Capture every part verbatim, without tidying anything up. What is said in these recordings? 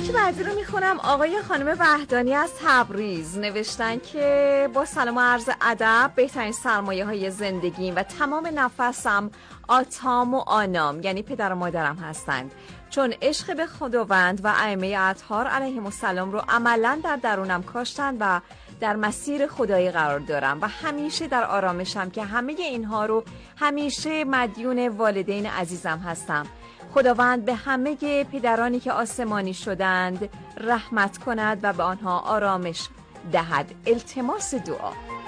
پیامک بعدی رو میخونم. آقای خانم وحدانی از تبریز نوشتن که با سلام و عرض ادب، بهترین سرمایه های زندگیم و تمام نفسم آتام و آنام یعنی پدر و مادرم هستند، چون عشق به خداوند و ائمه اطهار علیهم السلام رو عملا در درونم کاشتن و در مسیر خدایی قرار دارم و همیشه در آرامشم که همه اینها رو همیشه مدیون والدین عزیزم هستم. خداوند به همه پدرانی که آسمانی شدند رحمت کند و به آنها آرامش دهد. التماس دعا.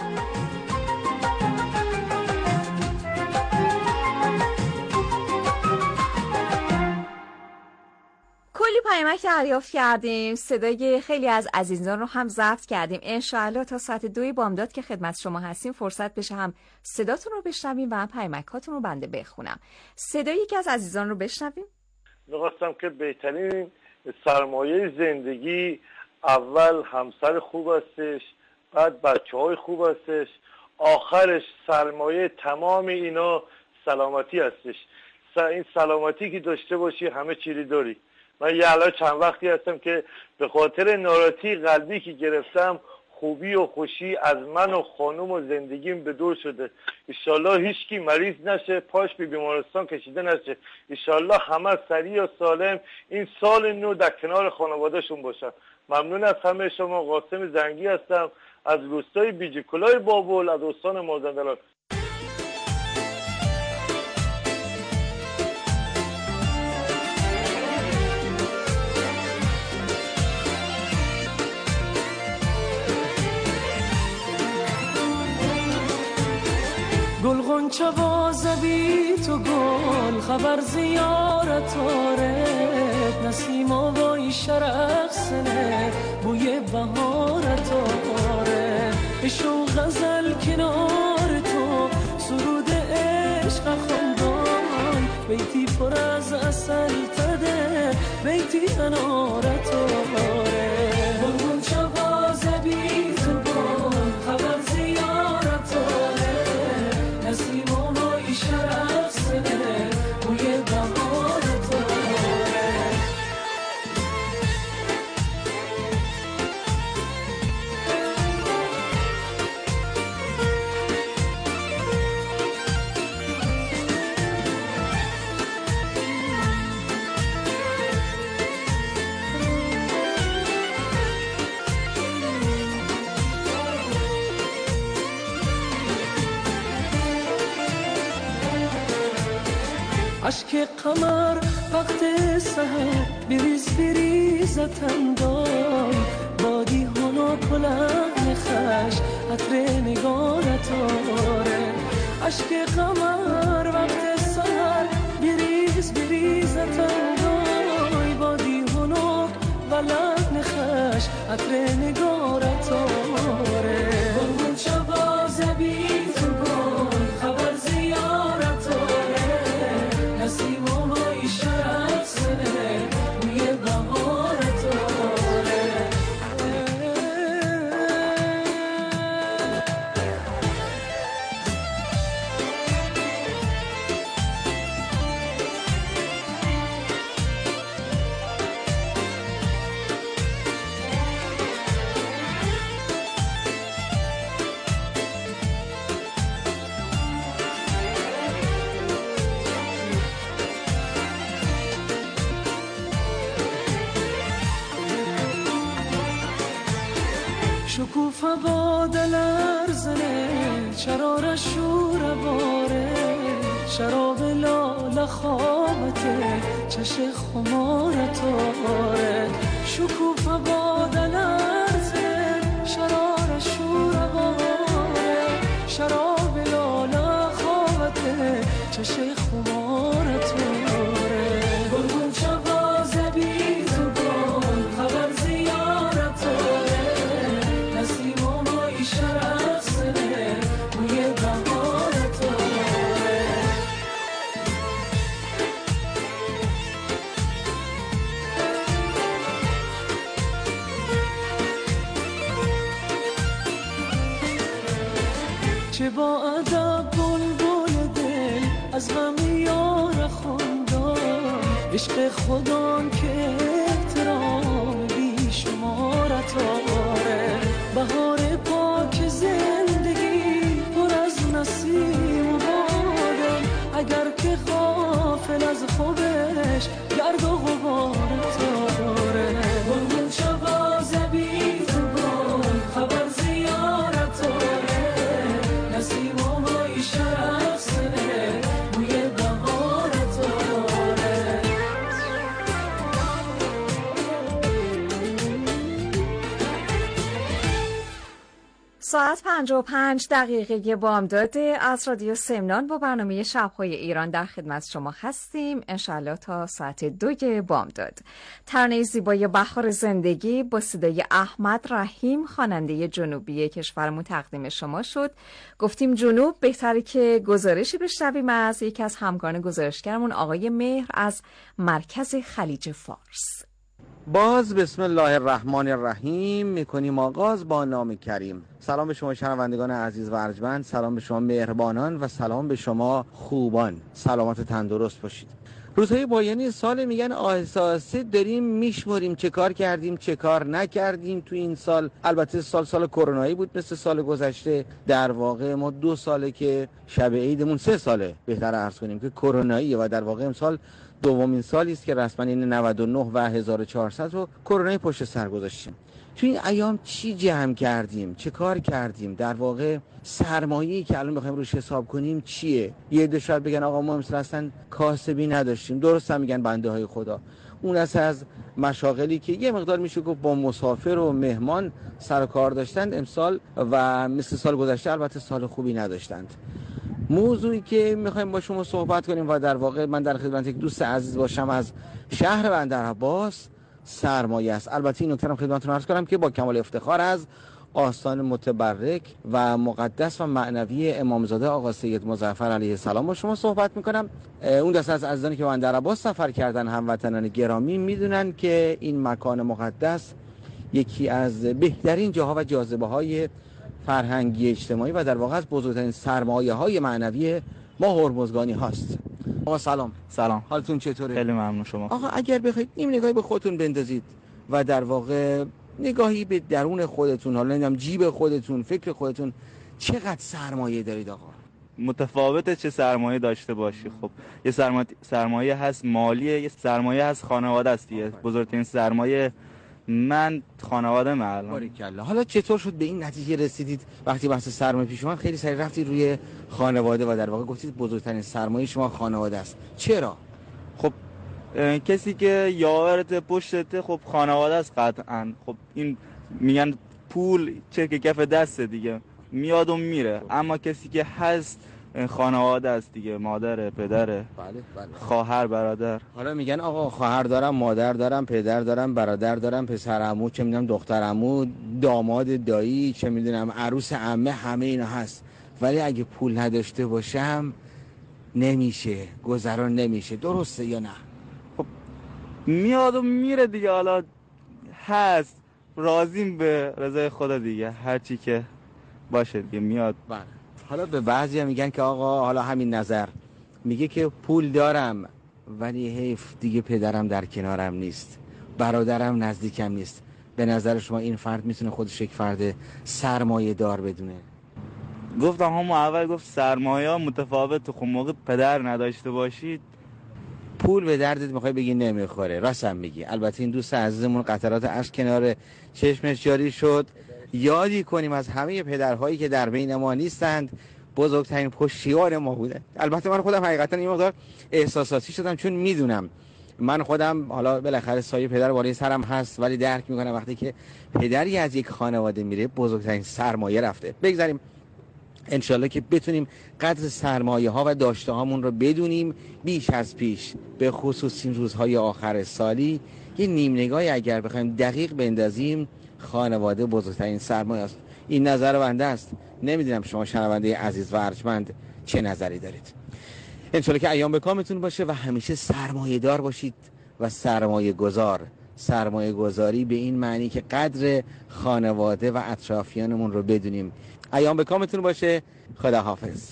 کلی پیامک دریافت کردیم، صدای خیلی از عزیزان رو هم ضبط کردیم. انشاءالله تا ساعت دوی بامداد که خدمت شما هستیم فرصت بشه هم صداتون رو بشنویم و هم پیامکاتون رو بنده بخونم. صدای یکی از عزیزان رو بشنویم. می‌خواستم که بهترین سرمایه زندگی اول همسر خوب هستش، بعد بچه‌های خوب هستش، آخرش سرمایه تمام اینا سلامتی هستش. این سلامتی که داشته باشی همه چیزی داری. من یه الان چند وقتی هستم که به خاطر ناراحتی قلبی که گرفتم خوبی و خوشی از من و خانوم و زندگیم به دور شده. انشالله هیچ کی مریض نشه، پاش به بیمارستان کشیده نشه. انشالله همه سریع و سالم این سال نو در کنار خانوادهشون باشن. ممنون از همه شما. قاسم زنگی هستم از روستای بیجیکلای بابل از استان مازندران. گل غنچه بازبی تو گل خبر زیارت آرد نسیم آوای شرق سنه بوی بهارت آرد عشق غزل کنار تو سرود عشق خندان بیتی پر از اصل تده بیتی انارت آرد گل غنچه بازبی تو گل خبر زیارت آرد نسیم آوای شرق سنه بوی بهارت آرد عشق قمر وقت سحر بریز بریز تندای بادی هنو کلاه خش عطر نگارت آره عشق قمر وقت سحر بریز بریز تندای بادی هنو ولد خش عطر نگارت آره گل شباز بی تو گل خبر زیارت نسیم آوای شرق سنه بوی بهارت آره شکوفه با دلر زنه شرار شور باره شراب لال خوابته چش خمارت آره شکوفه با دلر زنه شرار شور باره شراب لال خوابته چش خمارت آره گلگون شبا زبی تو گل خبر زیارت آره نسیم آوای شرق سنه بوی بهارت آره چه با ادب بلبل دل از غم یار خواندن عشق خودان که احترام شرف سنه بوی بهارت داره. ساعت پنج و پنج دقیقه بامداد از رادیو سمنان با برنامه شب‌های ایران در خدمت شما هستیم. انشالله تا ساعت دوی بامداد. ترانه زیبای بهار زندگی با صدای احمد رحیم خواننده جنوبی کشورمون تقدیم شما شد. گفتیم جنوب، بهتره که گزارشی بشنویم از یکی از همکاران گزارشگرمون آقای مهر از مرکز خلیج فارس. باز بسم الله الرحمن الرحیم میکنیم آغاز با نام کریم. سلام به شما شنوندگان عزیز و ارجمند، سلام به شما مهربانان و سلام به شما خوبان. سلامت تندرست باشید. روزهای پایانی سال میگن آهسته آهسته داریم میشمریم چه کار کردیم چه کار نکردیم تو این سال. البته سال سال کرونایی بود مثل سال گذشته. در واقع ما دو ساله که شب عیدمون، سه ساله بهتر عرض کنیم که کروناییه و در واقع امسال دومین سالی است که رسما این نود و نه و هزار و چهارصد رو کرونایی پشت سر گذاشتیم. تو این ایام چی جمع کردیم چه کار کردیم؟ در واقع سرمایه‌ای که الان بخوایم روش حساب کنیم چیه؟ یه عده شاید بگن آقا ما مثلا اصلا کاسبی نداشتیم. درست هم میگن بنده های خدا. اون است از مشاغلی که یه مقدار میشه گفت با مسافر و مهمان سر و کار داشتند امسال و مثل سال گذشته البته سال خوبی نداشتند. موضوعی که میخوایم با شما صحبت کنیم و در واقع من در خدمت یک دوست عزیز باشم از شهر بندرعباس، سرمایه است. البته این نکته رو خدمتتون عرض کنم که با کمال افتخار از آستان متبرک و مقدس و معنوی امامزاده آقا سید مظفر علیه السلام با شما صحبت میکنم. اون دسته از عزیزانی که به بندرعباس سفر کردن، هموطنان گرامی، میدونن که این مکان مقدس یکی از بهترین جاها و جاذبه های فرهنگی اجتماعی و در واقع از بزرگترین سرمایه های معنوی ما هرمزگانی هاست. آقا سلام. سلام. حالتون چطوره؟ خیلی ممنون. شما؟ آقا اگر بخواید نیم نگاهی به خودتون بندازید و در واقع نگاهی به درون خودتون، حالا نمیدونم جیب خودتون، فکر خودتون، چقدر سرمایه دارید آقا؟ متفاوته چه سرمایه داشته باشی. خب یه سرمایه سرمایه هست مالیه، یه سرمایه هست خانواده است دیگه. بزرگترین سرمایه من خانواده من. باریکلا. حالا چطور شد به این نتیجه رسیدید وقتی بحث سرمایه پیش اومد خیلی سریع رفتید روی خانواده و در واقع گفتید بزرگترین سرمایه شما خانواده است؟ چرا؟ خب کسی که یاورت پشتته خب خانواده است قطعا. خب این میگن پول چه که کف دسته دیگه، میاد و میره، اما کسی که هست خانواده است دیگه، مادر، پدر، بله بله، خواهر، برادر. حالا میگن آقا خواهر دارم، مادر دارم، پدر دارم، برادر دارم، پسر عمو، چه میدونم دختر عمو، داماد دایی، چه میدونم عروس عمه، همه اینا هست. ولی اگه پول نداشته باشم نمیشه، گذران نمیشه. درسته یا نه؟ خب میاد و میره دیگه. حالا هست، راضیم به رضای خدا دیگه، هر چی که باشه دیگه میاد. بله. حالا به بعضی هم میگن که آقا حالا همین نظر میگه که پول دارم ولی حیف دیگه پدرم در کنارم نیست، برادرم نزدیکم نیست. به نظر شما این فرد میتونه خودش یک فرد سرمایه دار بدونه؟ گفتم همون اول گفت سرمایه ها متفاوت. خب موقع پدر نداشته باشید پول به دردت میخوای بگی نمیخوره. راستم میگی. البته این دوست عزیزمون قطرات اشک کنار چشمش جاری شد. یادی کنیم از همه پدرهایی که در بین ما نیستند، بزرگترین پشتیبان ما بودن. البته من خودم حقیقتا این مقدار احساساتی شدم چون میدونم من خودم حالا بالاخره سایه پدر بالای سرم هست، ولی درک میکنم وقتی که پدری از یک خانواده میره بزرگترین سرمایه رفته. بگذاریم انشالله که بتونیم قدر سرمایه ها و داشته هامون رو بدونیم بیش از پیش، به خصوص این روزهای آخر سالی. یه نیم نگاهی اگر بخوایم دقیق بندازیم، خانواده بزرگترین سرمایه است. این نظر بنده است. نمیدونم شما شنونده عزیز و ارجمند چه نظری دارید. انشالله که ایام به کامتون باشه و همیشه سرمایه دار باشید و سرمایه گذار. سرمایه گذاری به این معنی که قدر خانواده و اطرافیانمون رو بدونیم. ایام به کامتون باشه. خدا حافظ.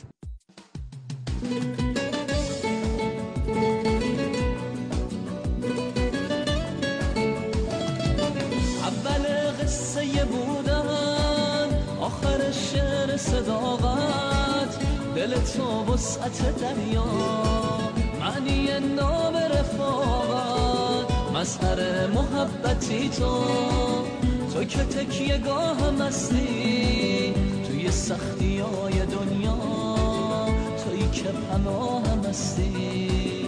اول قصه بودن، آخر شعر صداقت، دل تو وسعت دریا، معنی نام رفاقت، مظهر محبتی تو، تو که تکیه گاه مستی توی سختی های دنیا. که پناهم هستی.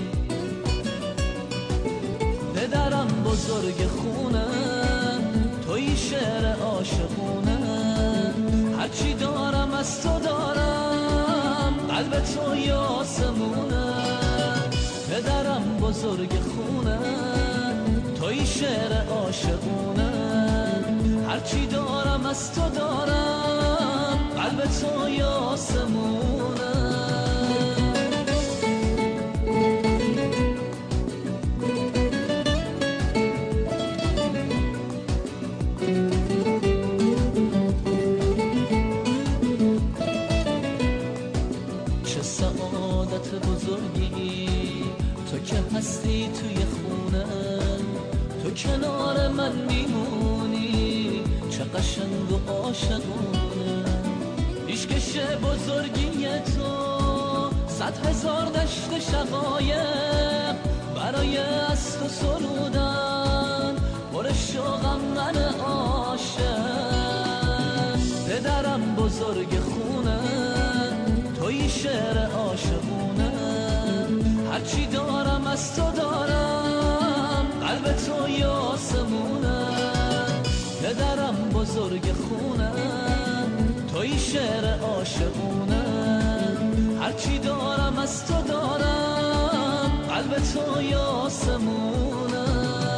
پدرم بزرگ خونه، توی شعر عاشقونه، هرچی دارم از تو دارم، قلب توی آسمونه. پدرم بزرگ خونه، توی شعر عاشقونه، هرچی دارم از تو دارم، قلب توی آسمونه. چه سعادت بزرگی تو که هستی توی خونه، تو کنار من میمونی، چه قشنگ و عاشقونه. پیشکش بزرگی تو صد هزار دشت شقایق، برای از تو سرودن پر شوقم من عاشق. پدرم بزرگ خونه، توی شعر عاشقونه، هرچی دارم از تو دارم، قلب توی آسمونه. پدرم بزرگ خونه، توی شعر عاشقونه، هرچی دارم از تو دارم، قلب توی آسمونه.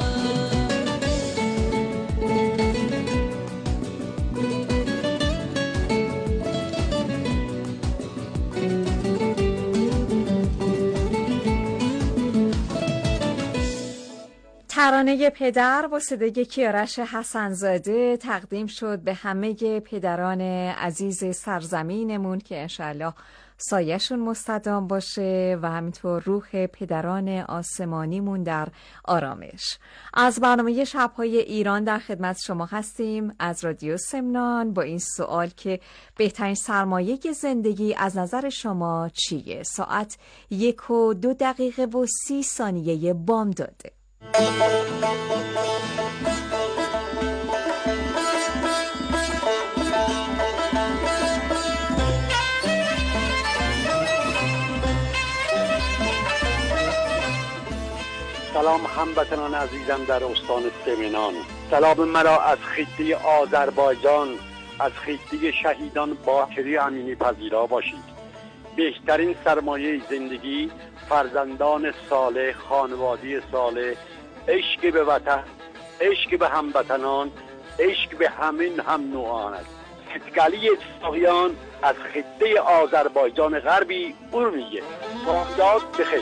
ترانه پدر با صدای کیارش حسن‌زاده تقدیم شد به همه پدران عزیز سرزمینمون که انشالله سایه‌شون مستدام باشه و همینطور روح پدران آسمانیمون در آرامش. از برنامه شب‌های ایران در خدمت شما هستیم از رادیو سمنان با این سوال که بهترین سرمایه زندگی از نظر شما چیه؟ ساعت یک و دو دقیقه و سی ثانیه بام داده. سلام هموطنان عزیزم در استان سمنان. سلام مرا از خطه آذربایجان، از خطه شهیدان باکری امینی پذیرا باشید. بهترین سرمایه زندگی فرزندان صالح، خانواده صالح، عشق به وطن، عشق به هموطنان، عشق به همین هم نوعان است. ستگلی اتفاقیان از خطه آذربایجان غربی ارمیه. بامداد بخیر.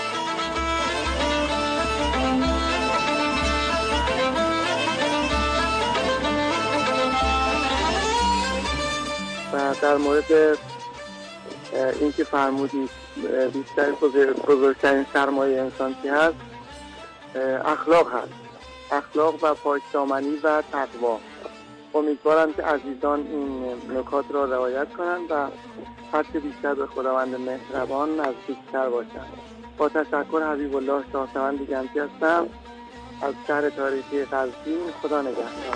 و در مورد این که فرمودید بیشتر بزرگترین سرمایه انسان چی هست، اخلاق هست، اخلاق و پاکدامنی و تقوا. امیدوارم که عزیزان این نکات را رعایت کنند و هرچه بیشتر به خداوند مهربان نزدیکتر باشند. با تشکر حبیب الله شاهسوند گنجی هستم از شهر تاریخی قزوین. خدا نگهدار.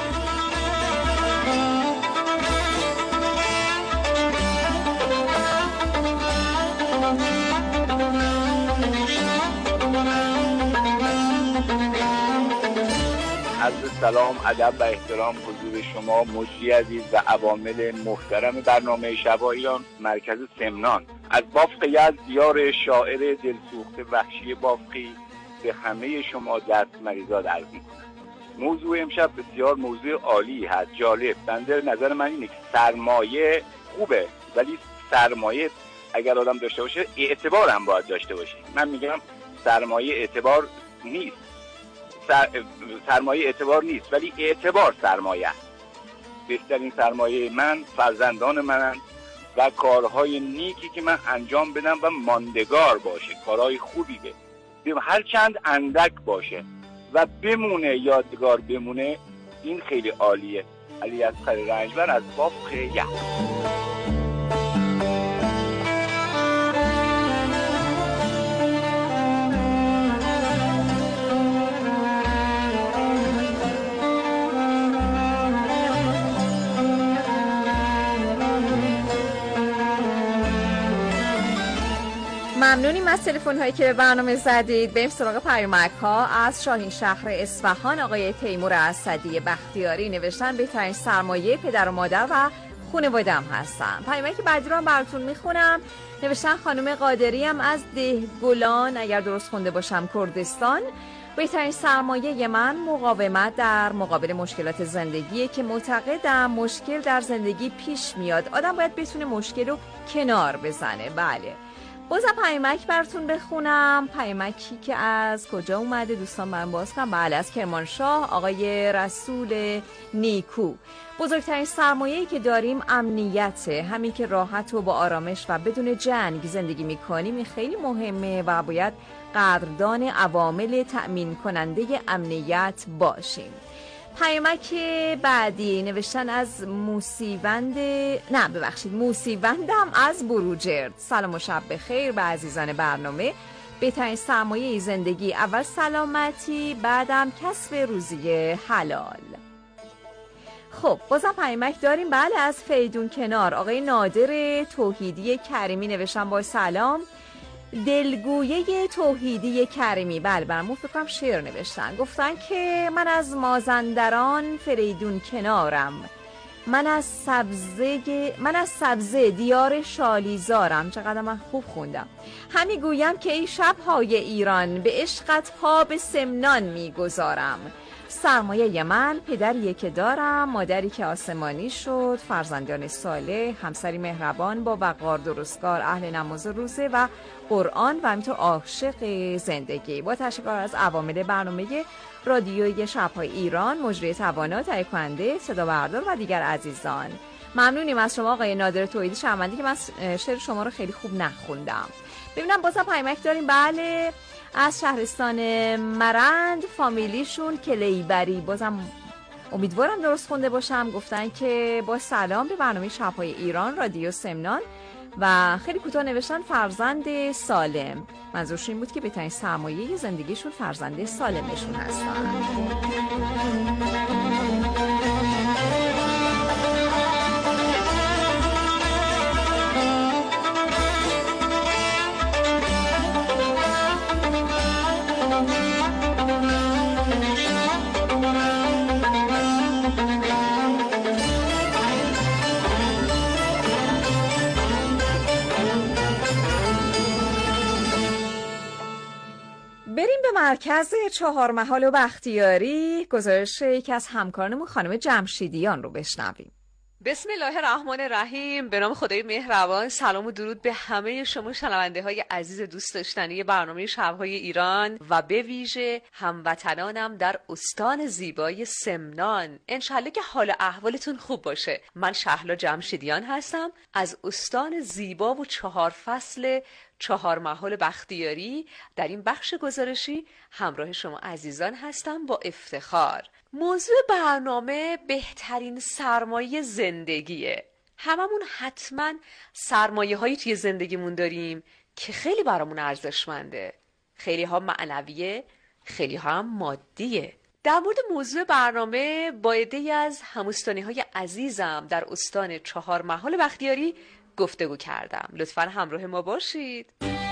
عرض سلام، ادب و احترام حضور شما مجری عزیز و عوامل محترم برنامه شب‌های ایران مرکز سمنان. از بافق یزد دیار شاعر دلسوخته وحشی بافقی به همه شما دست مریزاد عرض می‌کنم. موضوع امشب بسیار موضوع عالی هست، جالب. بنده نظر من اینه که سرمایه خوبه، ولی سرمایه اگر آدم داشته باشه اعتبار هم باید داشته باشه. من میگم سرمایه اعتبار نیست، سر... سرمایه اعتبار نیست ولی اعتبار سرمایه است. بهترین سرمایه من فرزندان منن و کارهای نیکی که من انجام بدم و ماندگار باشه، کارهای خوبی به هر چند اندک باشه و بمونه، یادگار بمونه. این خیلی عالیه. علی اصغر رنجبر از بافق یزد. ممنونیم از تلفن هایی که به برنامه زدید. بریم سراغ پیامک ها. از شاهین شهر اصفهان آقای تیمور اسدی بختیاری نوشتن بهترین سرمایه پدر و مادر و خانواده‌ام هستن. پیامک بعدی رو هم براتون میخونم. نوشتن خانم قادری هم از دهگلان، اگر درست خونده باشم کردستان، بهترین سرمایه من مقاومت در مقابل مشکلات زندگیه که معتقدم مشکل در زندگی پیش میاد، آدم باید بتونه مشکل رو کنار بزنه. بله، بازم پیامک براتون بخونم. پیامکی که از کجا اومده دوستان من باز کنم. بله، از کرمانشاه آقای رسول نیکو. بزرگترین سرمایه‌ای که داریم امنیته، همین که راحت و با آرامش و بدون جنگ زندگی میکنیم این خیلی مهمه و باید قدردان عوامل تأمین کننده امنیت باشیم. پیامک بعدی نوشتن از موسیوند نه ببخشید موسیوندم از بروجرد. سلام و شب بخیر به عزیزان برنامه. بهترین سرمایه زندگی اول سلامتی، بعدم کسب روزی حلال. خب بازم پیامک داریم. بله، از فیدون کنار آقای نادر توحیدی کریمی نوشتن با سلام. دلگویه توحیدی کریمی، بله برامون فکر کنم شعر نوشتن. گفتن که من از مازندران فریدون کنارم، من از سبزه من از سبزه دیار شالیزارم. چقدر من خوب خوندم. همی گویم که ای شب‌های ایران به عشقت پا به سمنان میگذارم. سرمایه من پدریه که دارم، مادری که آسمانی شد، فرزندان صالح، همسری مهربان با وقار درستگار، اهل نماز روزه و قرآن و همینطور عاشق زندگی. با تشکر از عوامل برنامه رادیوی شب‌های ایران، مجری توانا، تهیه کننده، صدا بردار و دیگر عزیزان. ممنونیم از شما آقای نادر توحیدی شرمنده که من شعر شما رو خیلی خوب نخوندم. ببینم بازم پیامک داریم. بله، از شهرستان مرند فامیلیشون کلیبری، بازم امیدوارم درست خونده باشم. گفتن که با سلام به برنامه شب‌های ایران رادیو سمنان و خیلی کوتاه نوشتن فرزند سالم. منظورش این بود که بهترین سرمایه زندگیشون فرزند سالمشون هستن. بریم به مرکز چهار محال و بختیاری. گزارش یکی از همکارانمون خانم جمشیدیان رو بشنویم. بسم الله الرحمن الرحیم. به نام خدای مهربان. سلام و درود به همه شما شنونده های عزیز دوست داشتنی برنامه شب‌های ایران و به ویژه هموطنانم در استان زیبای سمنان. انشالله که حال احوالتون خوب باشه. من شهلا جمشیدیان هستم از استان زیبا و چهار فصل چهار محال بختیاری. در این بخش گزارشی همراه شما عزیزان هستم با افتخار. موضوع برنامه بهترین سرمایه زندگیه. هممون حتما سرمایه هایی توی زندگیمون داریم که خیلی برامون ارزشمنده. خیلی ها معنویه، خیلی ها هم مادیه. در مورد موضوع برنامه با عده‌ای از هموستانی های عزیزم در استان چهار محال بختیاری گفتگو کردم. لطفاً همراه ما باشید.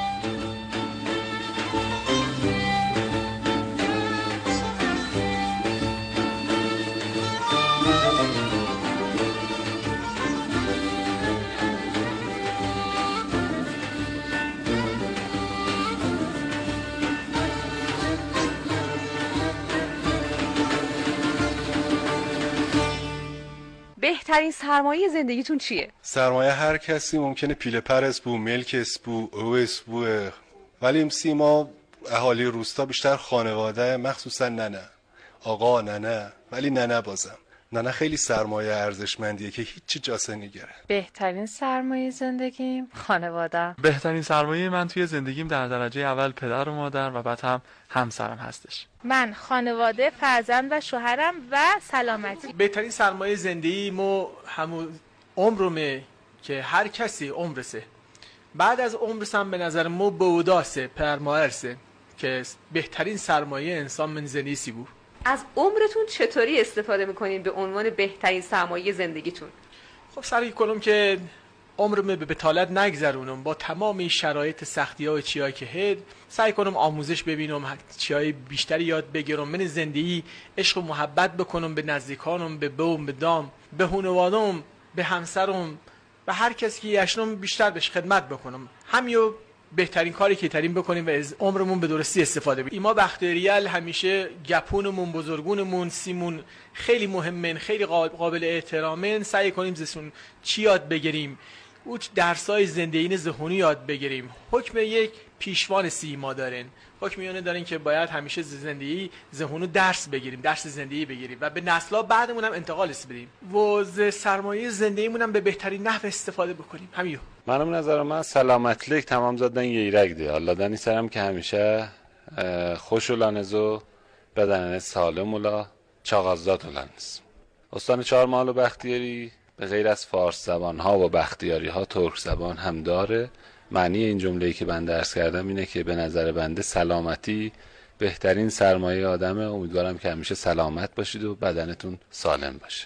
بهترین سرمایه زندگیتون چیه؟ سرمایه هر کسی ممکنه پیله پر اسبو، ملک اسبو، او اسبوه، ولی سیما اهالی روستا بیشتر خانواده، مخصوصا ننه، آقا ننه، ولی ننه بازم ننه خیلی سرمایه ارزشمندیه که هیچی جاسه نگیره. بهترین سرمایه زندگیم خانواده. بهترین سرمایه من توی زندگیم در درجه اول پدر و مادر و بعد هم همسرم هستش. من خانواده، فرزند و شوهرم و سلامتی. بهترین سرمایه زندگی مو همون عمرمه که هر کسی عمرسه. بعد از عمرسم به نظر مو بوداسه پرمایرسه که بهترین سرمایه انسان من زندگی بود. از عمرتون چطوری استفاده میکنین به عنوان بهترین سرمایه زندگیتون؟ خب سعی کنم که عمرم به بتالت نگذرونم، با تمام این شرایط سختی ها و چیایی که هد سعی کنم آموزش ببینم، چیای بیشتری یاد بگیرم، من زندگی عشق و محبت بکنم به نزدیکانم، به بوم، به دام، به خانواده‌ام، به همسرم، به هر کسی که یشنم بیشتر بهش خدمت بکنم. همیو بهترین کاری که ترین بکنیم و از عمرمون به درستی استفاده بکنیم. ما بختیاریال همیشه گپونمون، بزرگونمون، سیمون خیلی مهمن، خیلی قابل احترامن. سعی کنیم زشون چی یاد بگیریم، او درسای زندگی ذهنی یاد بگیریم. حکم یک پیشوان سیما دارن، حکم میونه دارن که باید همیشه زندگی ذهنی درس بگیریم، درس زندگی بگیریم و به نسل‌ها بعدمون هم انتقال بدیم و ز سرمایه زندگیمون هم به بهترین نحو استفاده بکنیم. همین منم نظر من سلامتlik tamam zaten yeyirekdi. Allah'dan isterim ki همیشه خوش olanız و بدنiniz سالم ola, çağazdat olanız. استان چهارمحال و بختیاری به غیر از فارس زبان ها و بختیاری ها ترک زبان هم داره. معنی این جمله‌ای که من درس کردم اینه که به نظر بنده سلامتی بهترین سرمایه آدمه. امیدوارم که همیشه سلامت باشید و بدنتون سالم باشه.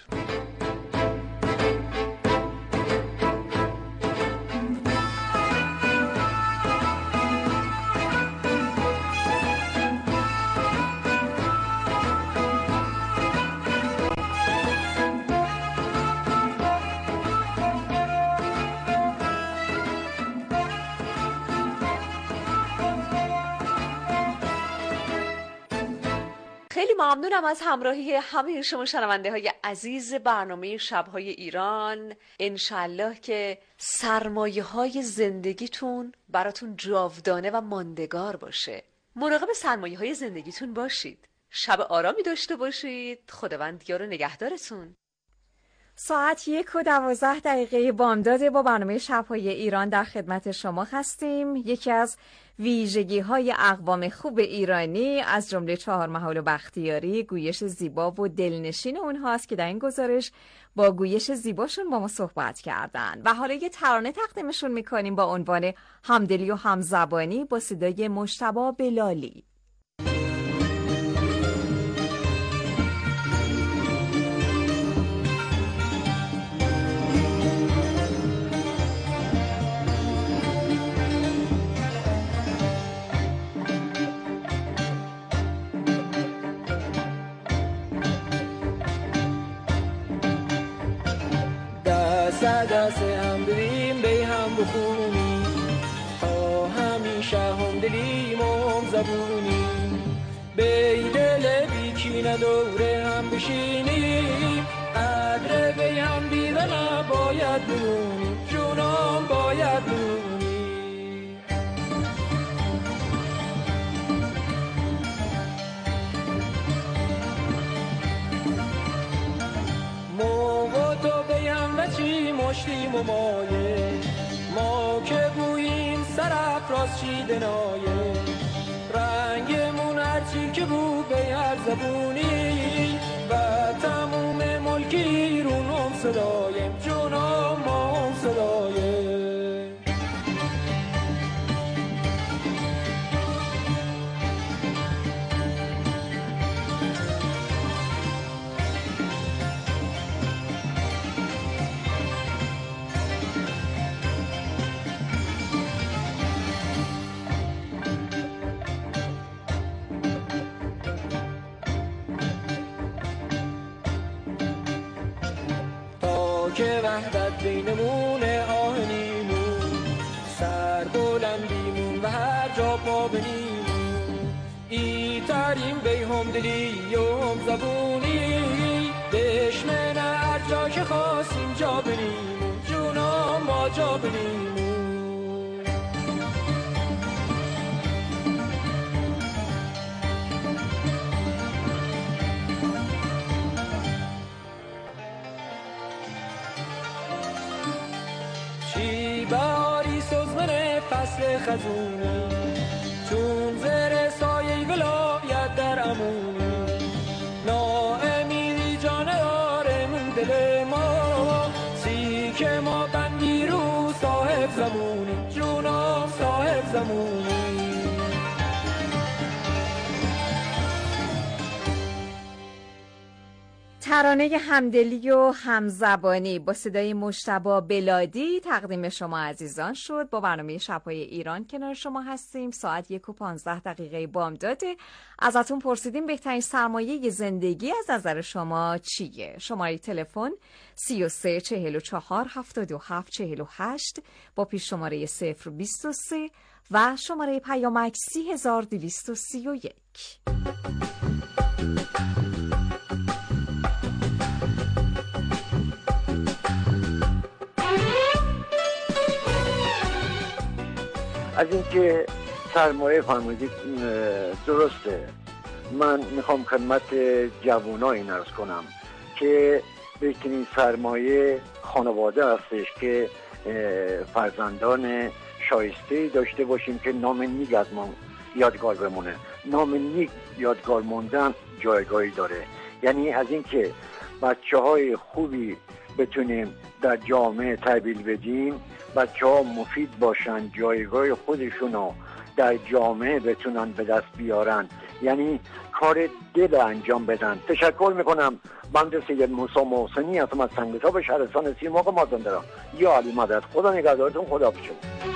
خیلی ممنونم از همراهی همه شما شنونده های عزیز برنامه شبهای ایران. انشالله که سرمایه های زندگیتون براتون جاودانه و ماندگار باشه. مراقب سرمایه های زندگیتون باشید. شب آرامی داشته باشید. خداوند یار و نگهدارتون. ساعت یک و دوازده دقیقه بامداد با برنامه شب‌های ایران در خدمت شما هستیم. یکی از ویژگی های اقوام خوب ایرانی از جمله چهارمحال و بختیاری گویش زیبا و دلنشین اونهاست که در این گزارش با گویش زیباشون با ما صحبت کردن و حالا یه ترانه تقدیمشون میکنیم با عنوان همدلی و همزبانی با صدای مجتبی بلالی. دست هم بریم به هم بخونیم تا همیشه هم دلیم و هم زبونیم به دل بیچی ندوره هم بشینیم قدر به هم دیده نباید بونیم جونم باید بونیم موقع تو به هم وچی مشتیم و مایه ما که بوییم سرافراز چیدنایه رنگمون هرچی که بو به هر زبونی و تموم ملکی رونم صدایم جونم ما هم صدایم که وحدت بینمونه آهنیمون سر بلندیمون و هر جا پا بنیمون ای ترین به هم دلی و هم زبونی دشمن هر جا که خواستیم جا بنیمون جونا ما جا بنیمون باری سوزمن فصل خزونی چون زر سایه ولایت در امونی ناامیدی جان دارمون دل ما سی که ما بندی رو صاحب زمونی جونم صاحب زمونی ترانه همدلی و همزبانی با صدای مجتبی بلادی تقدیم شما عزیزان شد. با برنامه شب‌های ایران کنار شما هستیم. ساعت یک و پانزده دقیقه بامداده. ازتون پرسیدیم بهترین سرمایه زندگی از نظر شما چیه؟ شماره تلفن سی و سه چهل و چهار هفتاد و هفت چهل و هشت با پیش شماره صفر بیست و سه و شماره پیامک سی هزار دویست و سی و یک. از اینکه سرمایه فرمودید درسته. من میخوام خدمت جوانان این عرض کنم که بهترین سرمایه خانواده هستش که فرزندان شایسته داشته باشیم که نام نیک از ما یادگار بمونه. نام نیک یادگار موندن جایگاهی داره. یعنی از اینکه بچه های خوبی بتونیم در جامعه تربیت بدیم، بچه ها مفید باشن، جایگاه خودشونو در جامعه بتونن به دست بیارن، یعنی کار دل انجام بدن. تشکر میکنم. بنده سید موسی محسنی هستم از سنگتاب شهرستان سیمرغ مازندران. یا علی مدد. خدا نگهدارتون. خدا پیشون.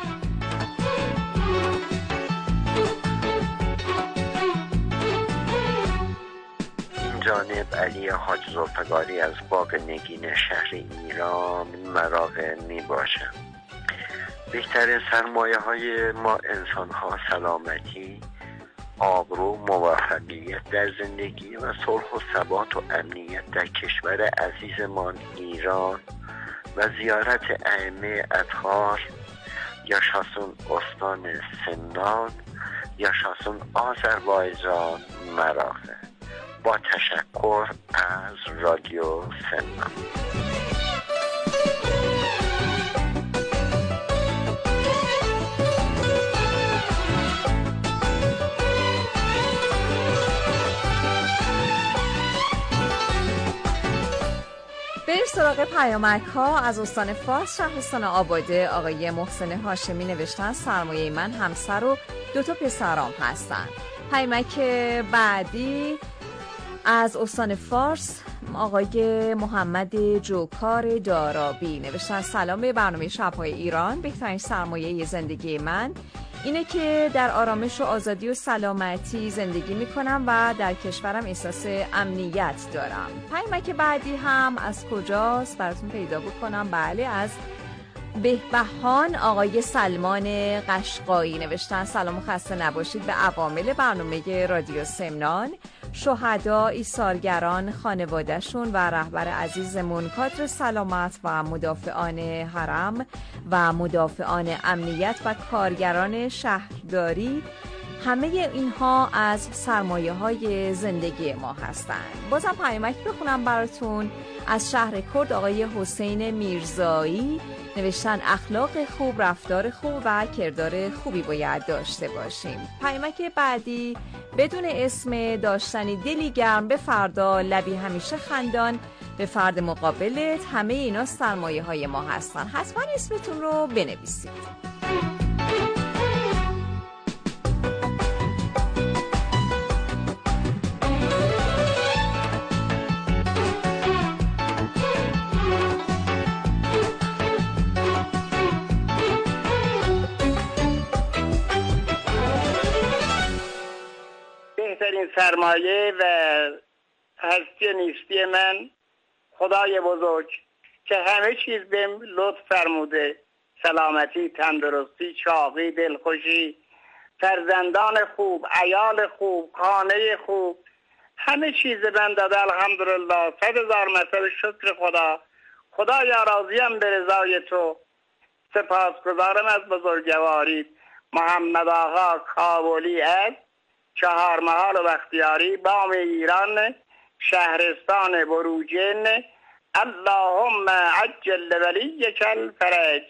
جانب علی حاج زلفقاری از باغ نگین شهر ایران مراغه می باشم. بهترین سرمایه های ما انسان ها سلامتی، آبرو، موفقیت در زندگی و صلح و ثبات و امنیت در کشور عزیزمان ایران و زیارت ائمه اطهار یا شاسون استان سمنان یا شاسون آذربایجان مراغه. با تشکر از رادیو سمنان. بریم سراغ پیامک ها. از استان فارس شهرستان آباده آقای محسن هاشمی نوشتن سرمایه من همسر و دو تا پسرام هستن. پیامک بعدی از استان فارس آقای محمد جوکار دارابی نوشتن سلام به برنامه شب‌های ایران. بهترین سرمایه زندگی من اینه که در آرامش و آزادی و سلامتی زندگی میکنم و در کشورم احساس امنیت دارم. پیامک بعدی هم از کجاست براتون پیدا بکنم؟ بله، از بهبهان آقای سلمان قشقایی نوشتن سلام و خسته نباشید به عوامل برنامه رادیو سمنان، شهدا، ایثارگران، خانوادهشون و رهبر عزیزمون، کادر سلامت و مدافعان حرم و مدافعان امنیت و کارگران شهرداری. همه اینها از سرمایه های زندگی ما هستند. بازم پیامک بخونم براتون از شهر کرد آقای حسین میرزایی نوشتن اخلاق خوب، رفتار خوب و کردار خوبی باید داشته باشیم. پیامک بعدی بدون اسم داشتنی دلی گرم به فردا، لبی همیشه خندان به فرد مقابلت. همه اینا سرمایه های ما هستن. حتما اسمتون رو بنویسید. بهترین سرمایه و هستی نیستی من خدای بزرگ که همه چیز بهم لطف فرموده، سلامتی، تندرستی، شاقی، دلخوشی، فرزندان خوب، عیال خوب، خانه خوب، همه چیز من داده. الحمدلله. صد هزار مرتبه شکر خدا. خدایا راضیم به رضای تو. سپاسگزارم از بزرگواریت. محمد آقا کابلی است، چهار محال و بختیاری، بام ایران، شهرستان بروجین. اللهم عجل ولیک الفرج.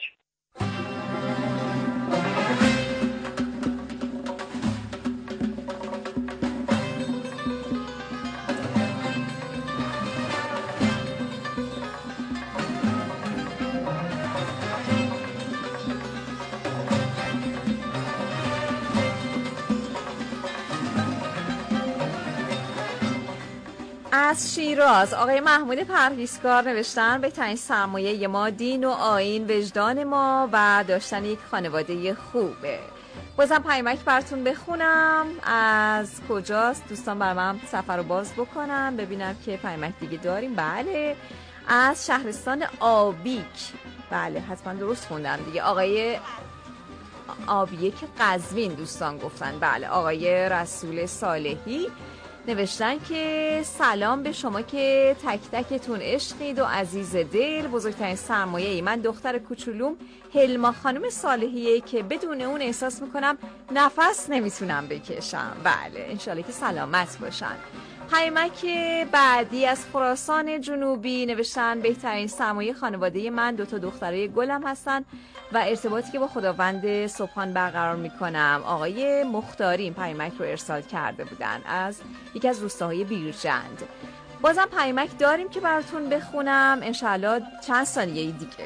از شیراز آقای محمود پرهیزکار نوشتن بهترین سرمایه ما دین و آیین وجدان ما و داشتن یک خانواده خوبه. بازم پیامک براتون بخونم. از کجاست دوستان؟ برای من سفر رو باز بکنم ببینم که پیامک دیگه داریم. بله از شهرستان آبیک. بله حتما درست خوندم دیگه. آقای آبیک قزوین دوستان گفتن. بله آقای رسول صالحی نوشتن که سلام به شما که تک تکتون عشقید و عزیز دل، بزرگترین سرمایه ای. من دختر کوچولوم هلما خانم صالحیه که بدون اون احساس میکنم نفس نمیتونم بکشم. بله انشالله که سلامت باشن. پیامک بعدی از خراسان جنوبی نوشتن بهترین سرمایه خانواده من دوتا دخترای گلم هستن و ارتباطی که با خداوند سبحان برقرار میکنم. آقای مختاری این پیامک رو ارسال کرده بودن از یکی از روستاهای بیرجند. بازم پیامک داریم که براتون بخونم انشالله چند ثانیه دیگه.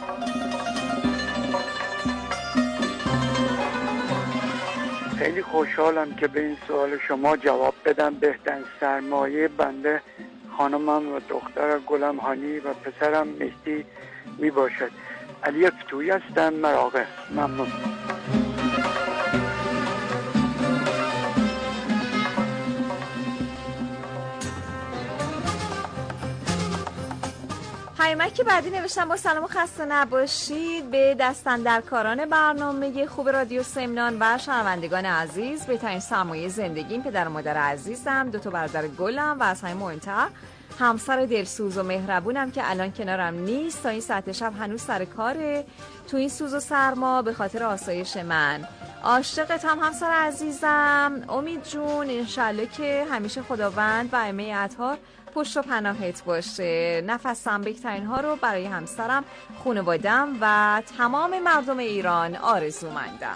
خیلی خوشحالم که به این سوال شما جواب بدم. بهترین سرمایه بنده خانمم و دختر گلم هانی و پسرم مهدی می باشد. علی فتویی هستم، مراغه. ممنون. پیامک که بعدی نوشتم با سلام و خسته نباشید به دستاندرکاران برنامه خوب رادیو سمنان و شنوندگان عزیز. بهترین سرمایه زندگیم پدر و مادر عزیزم، دو تا برادر گلم و از همه مهمتر همسر دلسوز و مهربونم که الان کنارم نیست. تا این ساعت شب هنوز سر کاره. تو این سوز و سرما به خاطر آسایش من عاشقتم همسر عزیزم. امید جون انشالله که همیشه خداوند و ائمه اطهار پشت و پناهت باشه. نفسم بهترین ها رو برای همسرم، خانواده‌ام و تمام مردم ایران آرزومندم.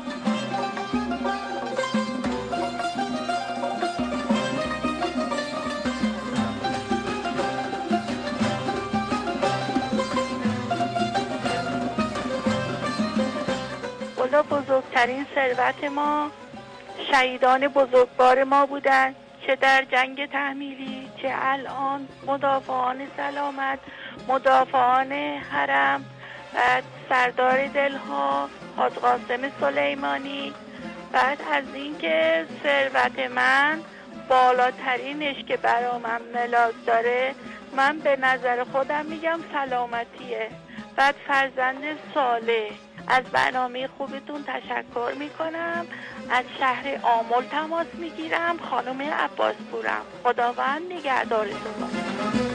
والا بزرگترین ثروت ما شهیدان بزرگوار ما بودند، چه در جنگ تحمیلی چه الان مدافعان سلامت، مدافعان حرم، بعد سردار دلها حاج قاسم سلیمانی. بعد از اینکه ثروت من بالاترینش که برام ملاک داره، من به نظر خودم میگم سلامتیه. بعد فرزند صالح. از برنامه خوبتون تشکر میکنم. از شهر آمل تماس میگیرم، خانم عباس پورم. خداوند نگهدارتون باشه.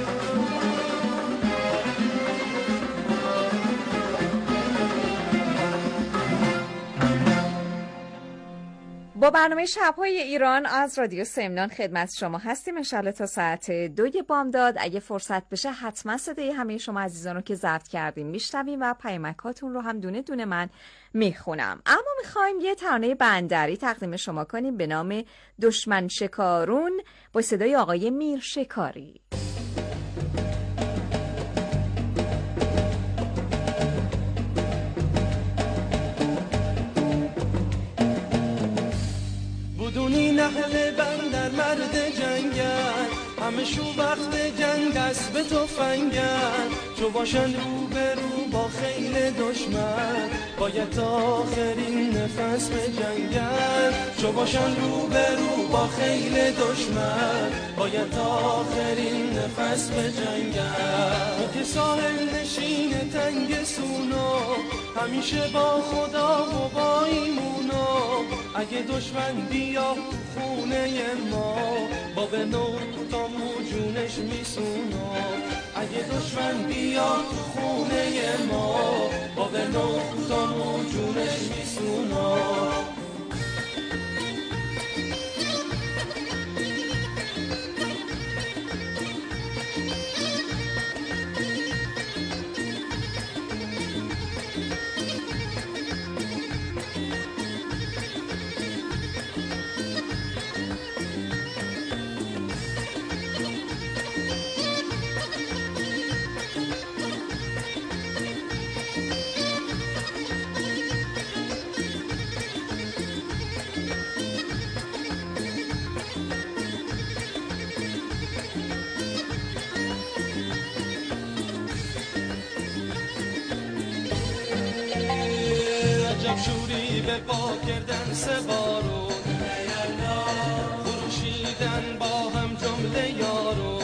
با برنامه شب‌های ایران از رادیو سمنان خدمت شما هستیم. انشالله تا ساعت دوی بامداد اگه فرصت بشه حتما صدای همه شما عزیزان رو که ضبط کردیم میشنویم و پیامکاتون رو هم دونه دونه من میخونم. اما میخوایم یه ترانه بندری تقدیم شما کنیم به نام دشمن شکارون با صدای آقای میر شکاری. بدونی نهل بندر مرد جنگل، همه شو وقت جنگ است به تفنگل. چو باشن رو به رو با خیل دشمن، باید تا آخرین نفس به جنگل. چو باشن رو به رو با خیل دشمن، باید تا آخرین نفس به جنگل. تو که ساحل نشین تنگ سونا، همیشه با خدا و با ایمونا. اگه دشمن بیا خونه ما، با به نو تا جونش میسونا. اگه دشمن بیا خونه ما، با به نو تا جونش میسونا. به پا کردن سه بارون خروشیدن با هم جمله یارون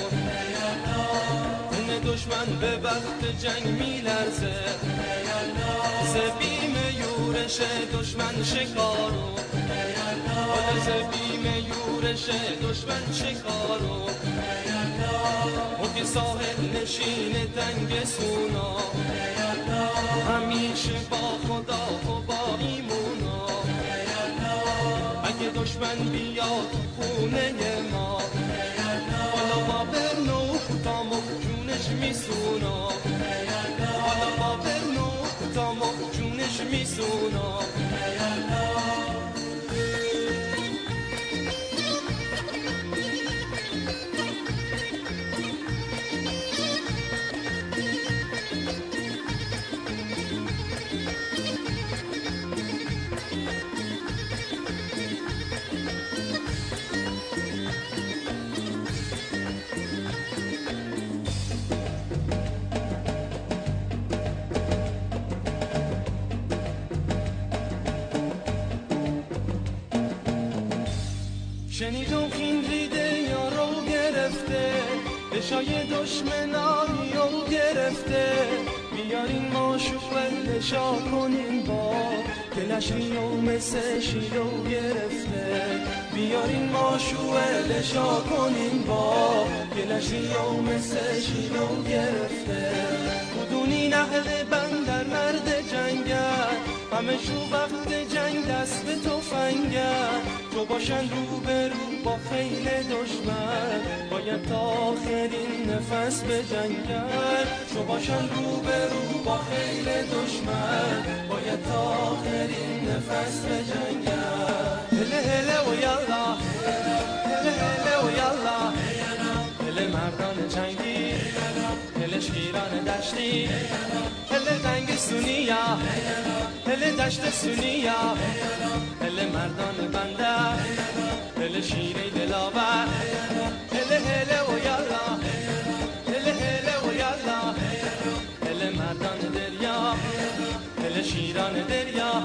تن دشمن به وقت جنگ میلرزه ز بیم یورش دشمن شکارون ز بیم یورش دشمن شکارون موقع ساحل نشین دنگ سونا همیشه با خدا و با ایمونا اگه دشمن بیاد خونه ما بالا با برنو تا مخجونش میسونا بالا با برنو تا مخجونش میسونا شنیدم خین ریده یا رو گرفته به شای دشمنانی رو گرفته بیارین ما شوال شا کنین با کلشی و مثل شیرو گرفته بیارین ما شوال شا کنین با کلشی و مثل شیرو گرفته کدونی نهل بندر مرد جنگر همه شو وقت جنگ دست به تفنگر تو باشن رو به رو با خیل دشمن باید تا آخرین نفس به جنگل تو باشن رو به رو با خیل دشمن باید تا آخرین نفس به جنگل هله هله و یالا هله هله و یالا هله مردان جنگی هله شیران دشتی هله دنگ سونیا هله دشت سونیا هله مردان بندر هله شیره دلاور هله هله و یالا هله هله و یالا هله مردان دریا هله شیران دریا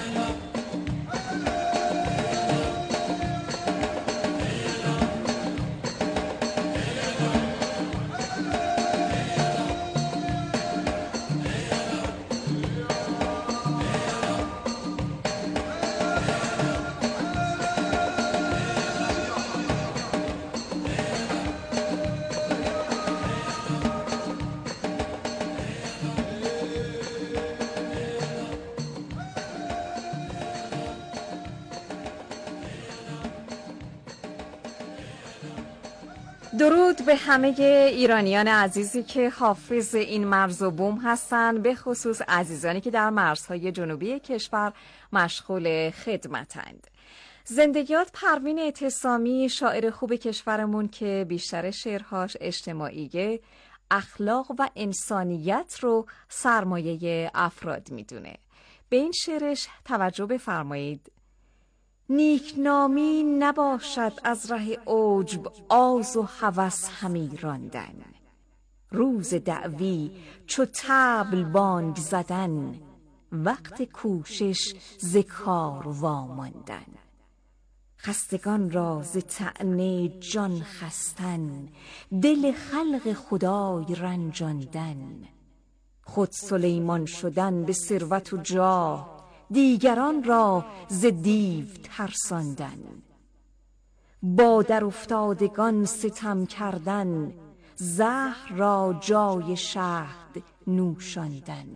درود به همه ایرانیان عزیزی که حافظ این مرز و بوم هستند، به خصوص عزیزانی که در مرزهای جنوبی کشور مشغول خدمتند. زندگیات پروین اعتصامی، شاعر خوب کشورمون که بیشتر شعرهاش اجتماعیه، اخلاق و انسانیت رو سرمایه افراد میدونه. به این شعرش توجه بفرمایید. نیکنامی نباشد از ره عجب آز و هوس همی راندن، روز دعوی چو طبل بانگ زدن، وقت کوشش ز کار واماندن. خستگان را ز طعنه جان خستن، دل خلق خدای رنجاندن. خود سلیمان شدن به ثروت و جاه، دیگران را ز دیو ترساندن. با در افتادگان ستم کردن، زهر را جای شهد نوشاندن.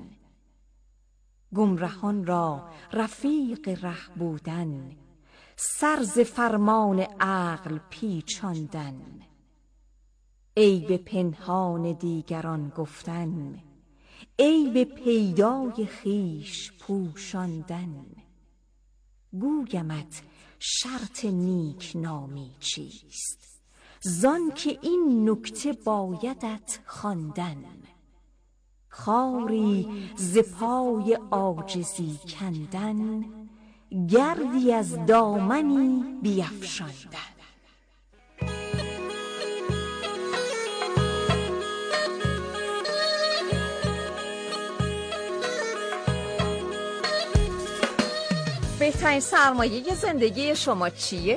گمرهان را رفیق ره بودن، سر ز فرمان عقل پیچاندن. عیب پنهان دیگران گفتن، عیب پیدای خویش پوشاندن. گویمت شرط نیکنامی چیست، زان که این نکته بایدت خواندن. خاری ز پای عاجزی کندن، گردی از دامنی بیفشاندن. بهترین سرمایه زندگی شما چیه؟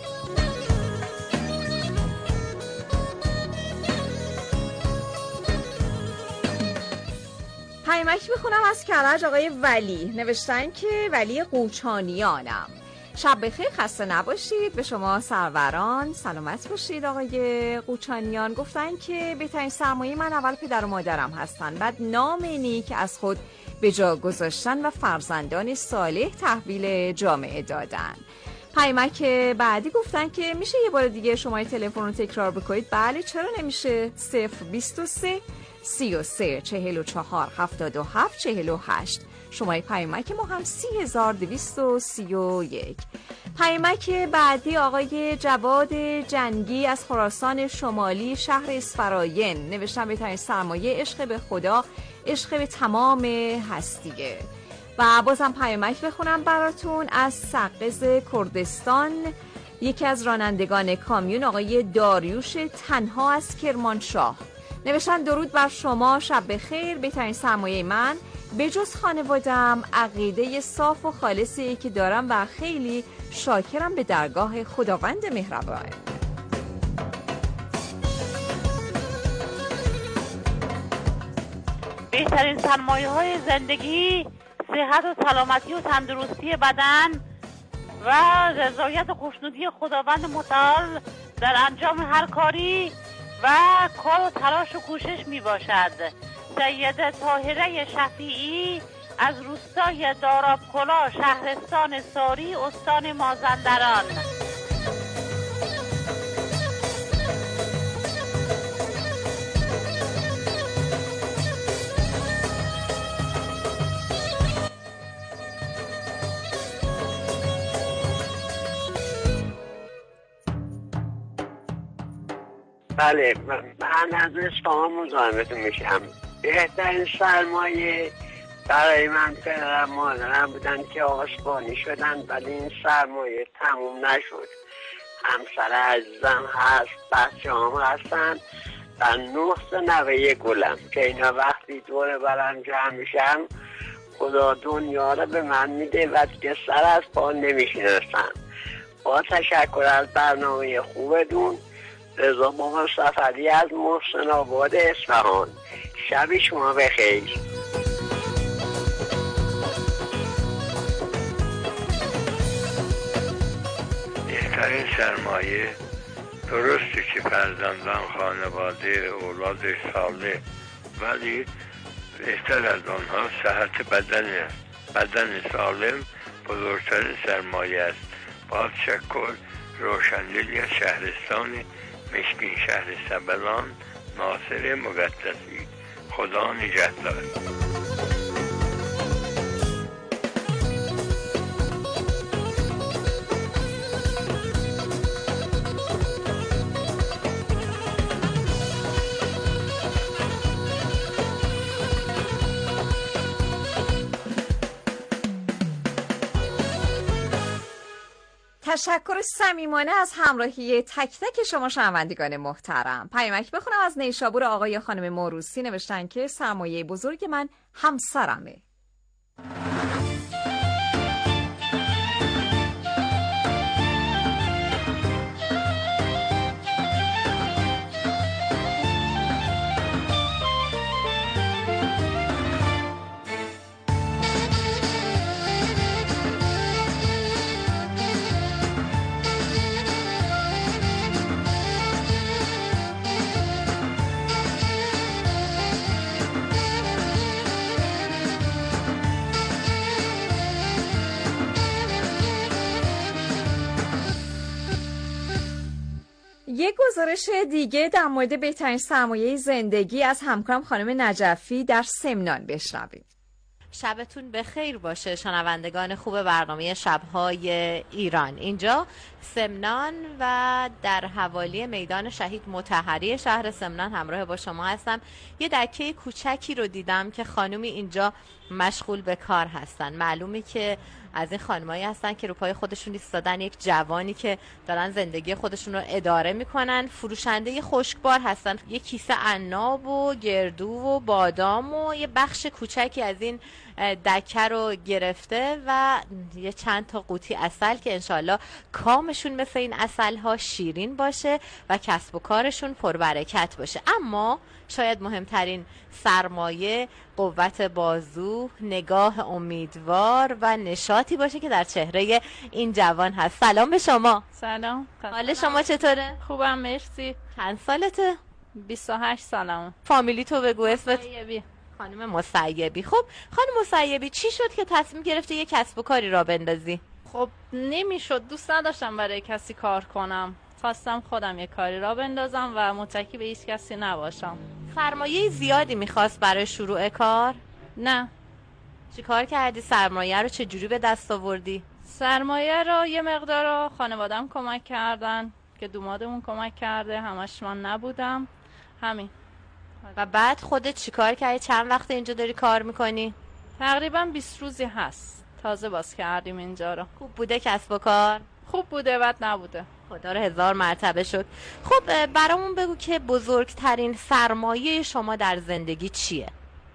پیامک میخونم از کرج آقای ولی. نوشتن که ولی قوچانیانم. شب بخیر، خسته نباشید. به شما سروران سلامت باشید. آقای قوچانیان گفتن که بهترین سرمایه من اول پدر و مادرم هستن، بعد نام نیک از خود به جا گذاشتن و فرزندان صالح تحویل جامعه دادن. پیامک بعدی گفتن که میشه یه بار دیگه شماره تلفن رو تکرار بکنید؟ بله چرا نمیشه. صفر بیست و سه سی و سه چهل و چهار هفتاد و هفت چهل و هشت. شماره پیامک ما هم سی هزار دویست و سی و یک. پیامک بعدی آقای جواد جنگی از خراسان شمالی شهر اسفراین. نوشتن بهترین سرمایه عشق به خدا، عشق به تمام هستیه. و بازم پیامک بخونم براتون از سقز کردستان، یکی از رانندگان کامیون آقای داریوش تنها از کرمانشاه. نوشتن درود بر شما، شب بخیر. بهترین سرمایه من به جز خانوادم عقیده صاف و خالصی که دارم و خیلی شاکرم به درگاه خداوند مهربان. بهترین سرمایه های زندگی صحت و سلامتی و تندرستی بدن و رضایت و خوشنودی خداوند متعال در انجام هر کاری و کار و تلاش و کوشش می باشد. سیده طاهره شفیعی از روستای دارابکلا، شهرستان ساری، استان مازندران. بله، من از اصفهان مزاحمتون میشم. بهترین سرمایه برای من پدرم مادرم بودن که آسبانی شدن، ولی این سرمایه تموم نشد. همسر عزیزم هست، بچه هم هستن و نه نوه گلم که اینا وقتی دور برم جمع میشم خدا دنیا رو به من میده و دیگه سر از پا نمیشنستن. با تشکر از برنامه خوبتون. رضا بابا سفری از محسن آباد اصفهان. شب شما بخیر. بهترین سرمایه درسته که فرزندان، خانواده، اولاد صالح، ولی بهتر از آنها صحت بدن است. بدن سالم بزرگترین سرمایه است. با تشکر. روشنلیلی از شهرستان مشکین شهر سبلان، ناصر مقدسی. خدا نگهدار. تشکر صمیمانه از همراهی تک تک شما شنوندگان محترم. پیامک بخونم از نیشابور آقای خانم موروثی. نوشتن که سرمایه بزرگ من همسرمه. یک گزارش دیگه در مورد بهترین سرمایه زندگی از همکارم خانم نجفی در سمنان بشنویم. شبتون بخیر باشه شنوندگان خوب برنامه شب‌های ایران. اینجا سمنان و در حوالی میدان شهید مطهری شهر سمنان همراه با شما هستم. یه دکه کوچکی رو دیدم که خانومی اینجا مشغول به کار هستن. معلومه که از این خانمایی هستن که رو پای خودشون ایستادن، یک جوانی که دارن زندگی خودشون رو اداره میکنن. فروشنده خشکبار هستن، یک کیسه عناب و گردو و بادام و یه بخش کوچکی از این دکه رو گرفته و یه چند تا قوطی عسل که انشالله کامشون مثل این عسل ها شیرین باشه و کسب و کارشون پربرکت باشه. اما شاید مهمترین سرمایه قوت بازو، نگاه امیدوار و نشاطی باشه که در چهره این جوان هست. سلام به شما. سلام. حال شما چطوره؟ خوبم مرسی. چند سالته؟ بیست و هشت سالم. فامیلی تو بگو اسمت. مسیبی. خانم مسیبی. خب خانم مسیبی چی شد که تصمیم گرفتی یه کسب و کاری را بندازی؟ خب نمیشد، دوست نداشتم برای کسی کار کنم، خواستم خودم یه کاری را بندازم و متکی به هیچ کسی نباشم. سرمایه زیادی میخواست برای شروع کار؟ نه. چی کار کردی؟ سرمایه رو چه جوری به دست آوردی؟ سرمایه رو یه مقدار خانوادم کمک کردن که دومادمون کمک کرده، همش من نبودم، همین. و بعد خودت چی کار کردی؟ چند وقت اینجا داری کار میکنی؟ تقریبا بیست روزی هست، تازه باز کردیم اینجا رو. خوب بوده کسب و کار؟ خوب بوده، بد نبوده. خدا رو هزار مرتبه شد. خب برامون بگو که بزرگترین سرمایه شما در زندگی چیه؟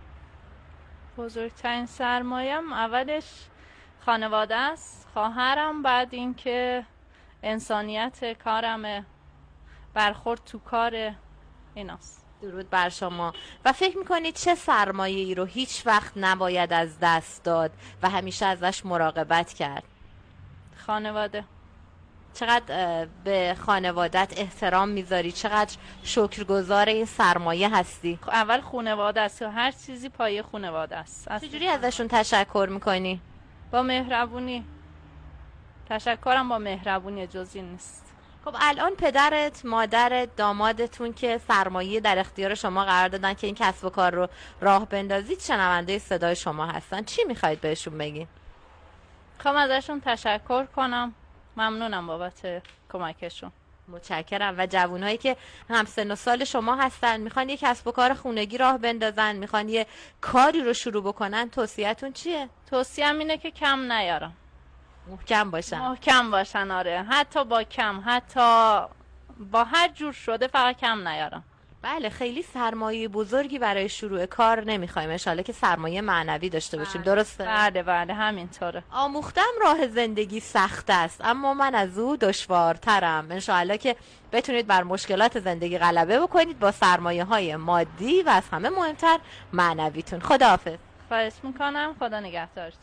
بزرگترین سرمایه‌ام اولش خانواده است، خواهرم، بعد اینکه انسانیت کارم، برخورد تو کار ایناست. درود بر شما. و فکر میکنید چه سرمایه ای رو هیچ وقت نباید از دست داد و همیشه ازش مراقبت کرد؟ خانواده. چقدر به خانوادت احترام میذاری؟ چقدر شکرگزار این سرمایه هستی؟ اول خانواده است، هر چیزی پایه خانواده است. چجوری ازشون تشکر میکنی؟ با مهربونی. تشکرم با مهربونی، جزئی نیست. خب الان پدرت، مادرت، دامادتون که سرمایه در اختیار شما قرار دادن که این کسب و کار رو راه بندازید، شنونده صدای شما هستن، چی میخواید بهشون بگین؟ خواهم ازشون تشکر کنم، ممنونم بابت کمکشون. متشکرم. و جوانایی که هم سن و سال شما هستن میخوان یه کسب و کار خونگی راه بندازن، میخوان یه کاری رو شروع بکنن، توصیه‌تون چیه؟ توصیه‌م اینه که کم نیارم، محکم باشن. محکم باشن، آره. حتی با کم، حتی با هر جور شده، فقط کم نیارم. بله، خیلی سرمایه بزرگی برای شروع کار نمیخوایم، انشالله که سرمایه معنوی داشته باشیم. درسته؟ بله بله همینطوره. آموختم راه زندگی سخت است، اما من از او دشوارترم. انشالله که بتونید بر مشکلات زندگی غلبه بکنید با سرمایه های مادی و از همه مهمتر معنویتون. خداحافظ. خواهش میکنم، خدا نگهدارتون.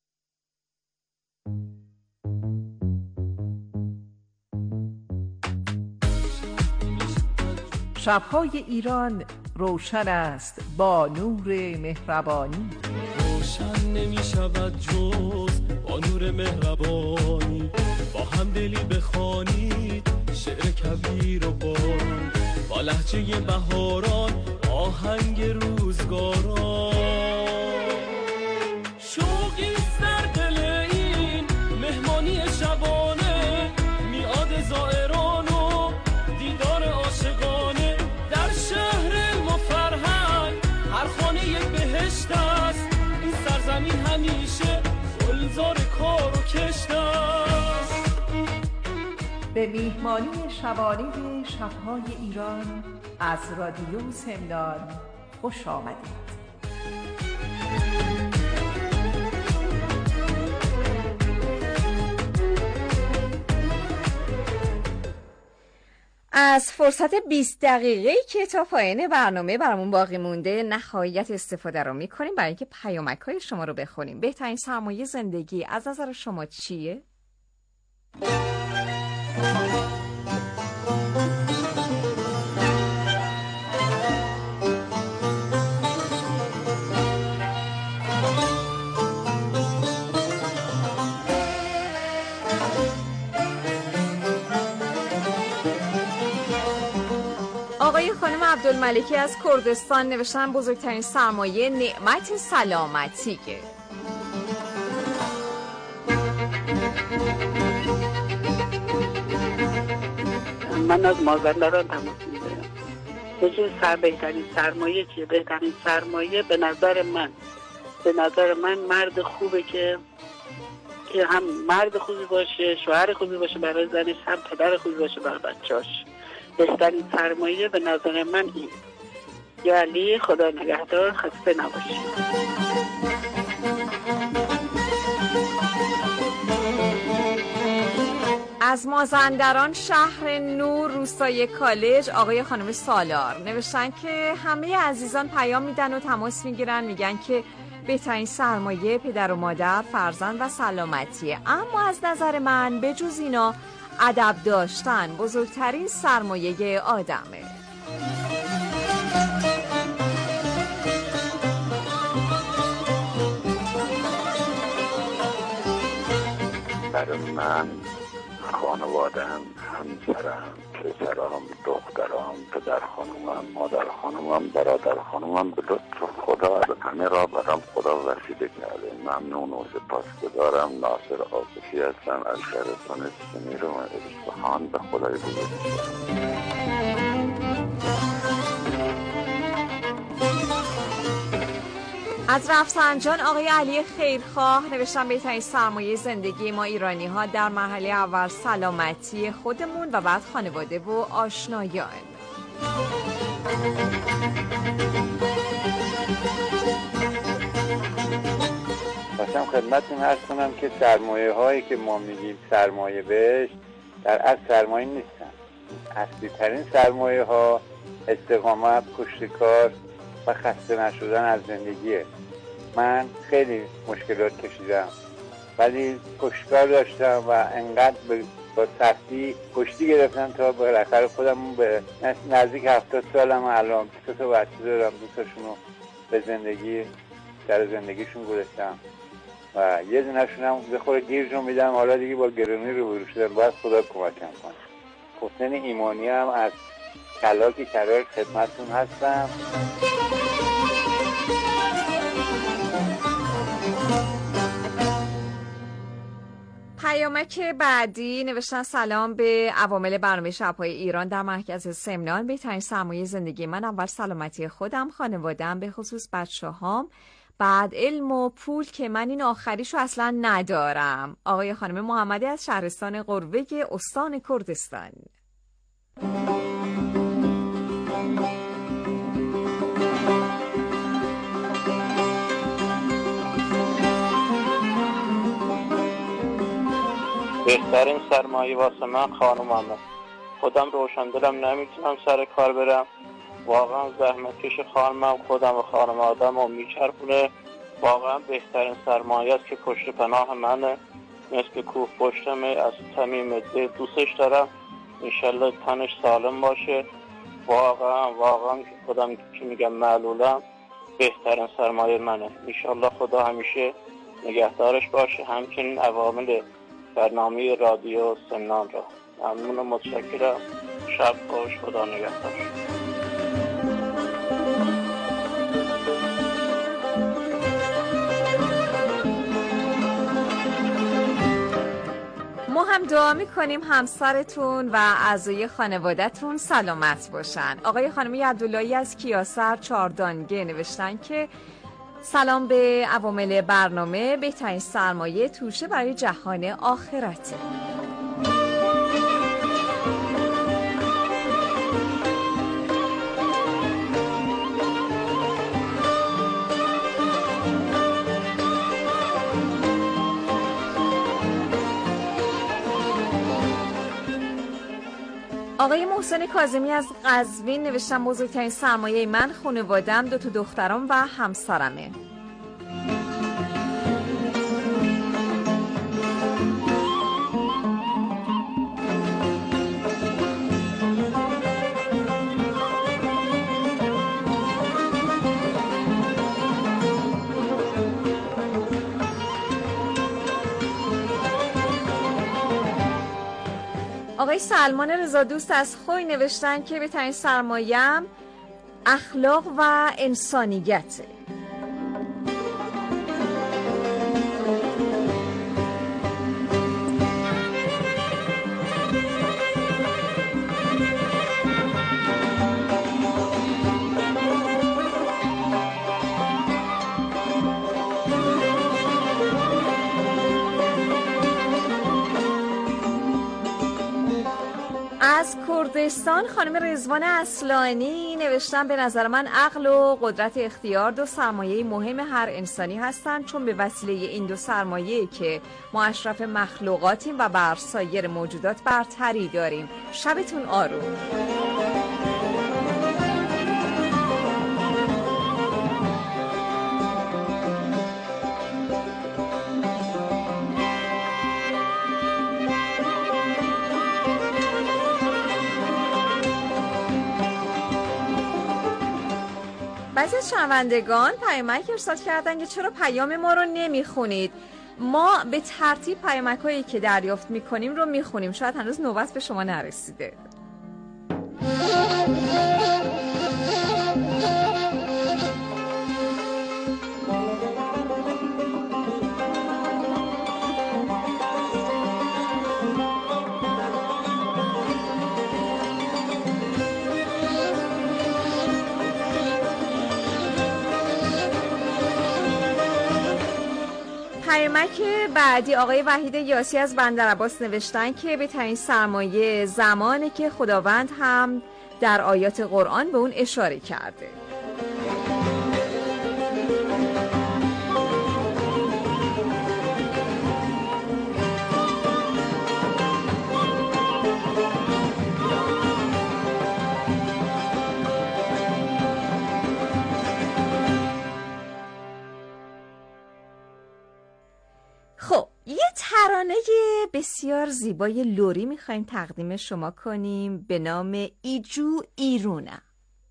شب‌های ایران روشن است با نور مهربانی، روشن نمی شود جز با نور مهربانی. با همدلی بخوانید شعر کبیر و باران، با لهجه بهاران آهنگ روزگاران. شوقی است در دل این مهمانی شبانه، میعاد زائران و دیدار عاشقانه. در شهر ما فرهنگ هر خانه یک بهشت است، این سرزمین همیشه گلزار کار و کشت است. به میهمانی شبانه شب‌های ایران از رادیو سمنان خوش آمدید. از فرصت بیست دقیقه‌ای که تا پایان برنامه برامون باقی مونده نهایت استفاده رو می‌کنیم برای اینکه پیامک‌های شما رو بخونیم. بهترین سرمایه زندگی از نظر شما چیه؟ آقای خانم عبدالملکی از کردستان نوشتن بزرگترین سرمایه نعمت سلامتیه. من از مازندران تماس میگیرم. بچه سر بهترین سرمایه چیه؟ بهترین سرمایه به نظر من به نظر من مرد خوبه که که هم مرد خوبی باشه، شوهر خوبی باشه برای زنش، هم پدر خوبی باشه برای بچه‌اش. بهترین سرمایه به نظر من این. یا علی، خدا نگهدار، خسته نباشید. از مازندران شهر نور روستای کالج آقای خانم سالار نوشتن که همه عزیزان پیام میدن و تماس میگیرن، میگن که بهترین سرمایه پدر و مادر، فرزند و سلامتیه، اما از نظر من به جز اینا ادب داشتن بزرگترین سرمایه آدمه. برای من خانوادم، همسرم، پسرم، دخترم، پدر خانومم، مادر خانومم، برادر خانومم به لطف خدا از همه را برام خدا وسیله کرده. ممنون و سپاسگزارم. ناصر عاطفی هستم از شهرستان سمیر و اصفهان. به خدای بزرگ. از رفسنجان آقای علی خیرخواه نوشتن بهترین سرمایه زندگی ما ایرانی ها در مرحله اول سلامتی خودمون و بعد خانواده و آشنایان. خواستم خدمتتون عرض کنم که سرمایه هایی که ما میگیم سرمایه بهش در اصل سرمایه نیستن. اصلی ترین سرمایه ها استقامت، پشتکار و خسته نشدن از زندگیه. من خیلی مشکلات کشیدم ولی پشتکار داشتم و انقدر با سختی پشتی گرفتم تا بالاخره خودم به نزدیک هفتاد سالم الان سه تا بچه دارم، دو تاشونو به زندگی در زندگیشون گذاشتم و یه دونه‌شون هم به خود گیرشون میدم. حالا دیگه با گرونی روبرو شدم، باید خدا کمکم کنه. حسین ایمانی هم از کلاکی کرار خدمتتون هستم. پیامک بعدی نوشتن سلام به عوامل برنامه شب‌های ایران در مرکز سمنان. بهترین سرمایه زندگی من اول سلامتی خودم، خانواده‌ام، به خصوص بچه‌هام، بعد علم و پول که من این آخریشو اصلا ندارم. آقای خانم محمدی از شهرستان قروه استان کردستان. بهترین سرمایه واسه من خانوممه. خودم روشندلم، نمیتونم سر کار برم. واقعا زحمتکش خانمم خودم و خانواده‌ام رو میچرخونه. واقعا بهترین سرمایه است که پشت پناه منه، مثل کوه پشتمه. از صمیم دل دوستش دارم. انشالله تنش سالم باشه. واقعا واقعا که خودم که میگم معلولم، بهترین سرمایه منه. انشالله خدا همیشه نگهدارش باشه. همچنین عوامل برنامه رادیو سمنان را ممنون و متشکرم. شب خوش، خدا نگهدار. ما هم دعا میکنیم همسرتون و اعضای خانواده‌تون سلامت باشن. آقای خانم عبداللهی از کیاسر چاردانگه نوشتن که سلام به عوامل برنامه، بهترین سرمایه توشه برای جهان آخرته. آقای محسن کاظمی از قزوین نوشتن بزرگترین سرمایه من خانواده‌ام، دو تا دخترام و همسرمه. آقای سلمان رضادوست از خوی نوشتن که بهترین سرمایه‌ام اخلاق و انسانیته. از کردستان خانم رضوان اصلانی نوشتن به نظر من عقل و قدرت اختیار دو سرمایه مهم هر انسانی هستند، چون به وسیله این دو سرمایه که ما اشرف مخلوقاتیم و بر سایر موجودات برتری داریم. شبتون آروم. بعضی از شنوندگان پیامک ارسال کردن که چرا پیام ما رو نمیخونید. ما به ترتیب پیامک هایی که دریافت میکنیم رو میخونیم، شاید هنوز نوبت به شما نرسیده. پیامک بعدی آقای وحید یاسی از بندرعباس نوشتن که بهترین سرمایه زمانه که خداوند هم در آیات قرآن به اون اشاره کرده. خب یه ترانه بسیار زیبای لری میخوایم تقدیم شما کنیم به نام ایجو ایرونه.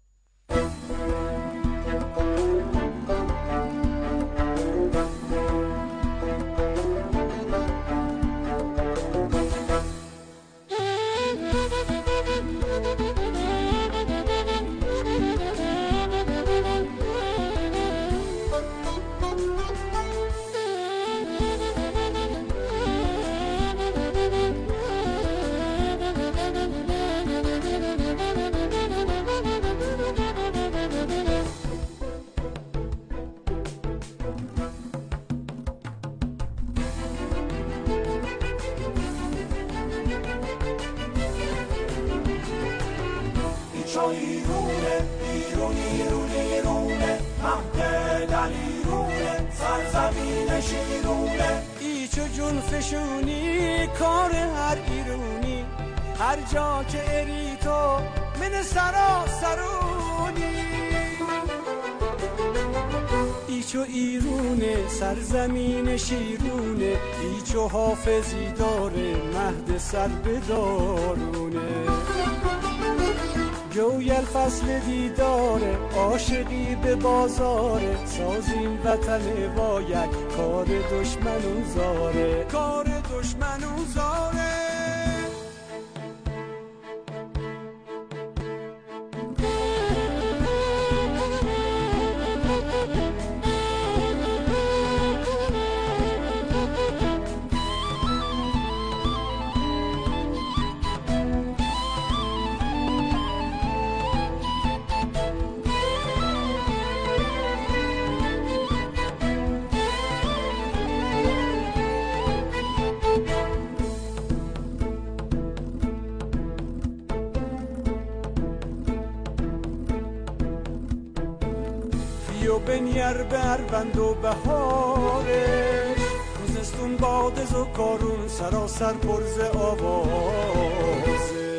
ایرونه ایرون ایرون ایرونه مهد دل ایرونه سرزمین شیرونه ایچو جون فشونی کار هر ایرونی هر جا که اری تو من سرا سرونی ایچو ایرونه سرزمین شیرونه ایچو حافظی داره مهد سر بدارونه جویل فصل دیداره عاشقی به بازاره سازیم وطن با یک کار دشمنون زاره کار دشمنون زاره بنیر بر بند و بهارش روزستون بادز و کارون سراسر پرز آوازه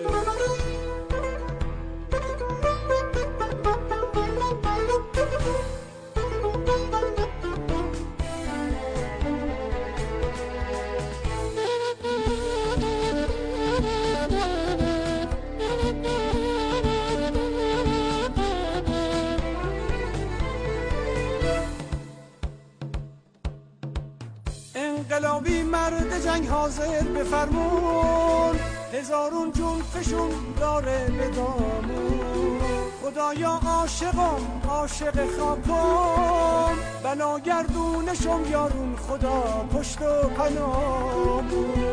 انقلابی مرد جنگ حاضر بفرمون هزارون جون فشون داره به دامون خدایا عاشقم عاشق خاکم بناگردونشم یارون خدا پشت و پنامون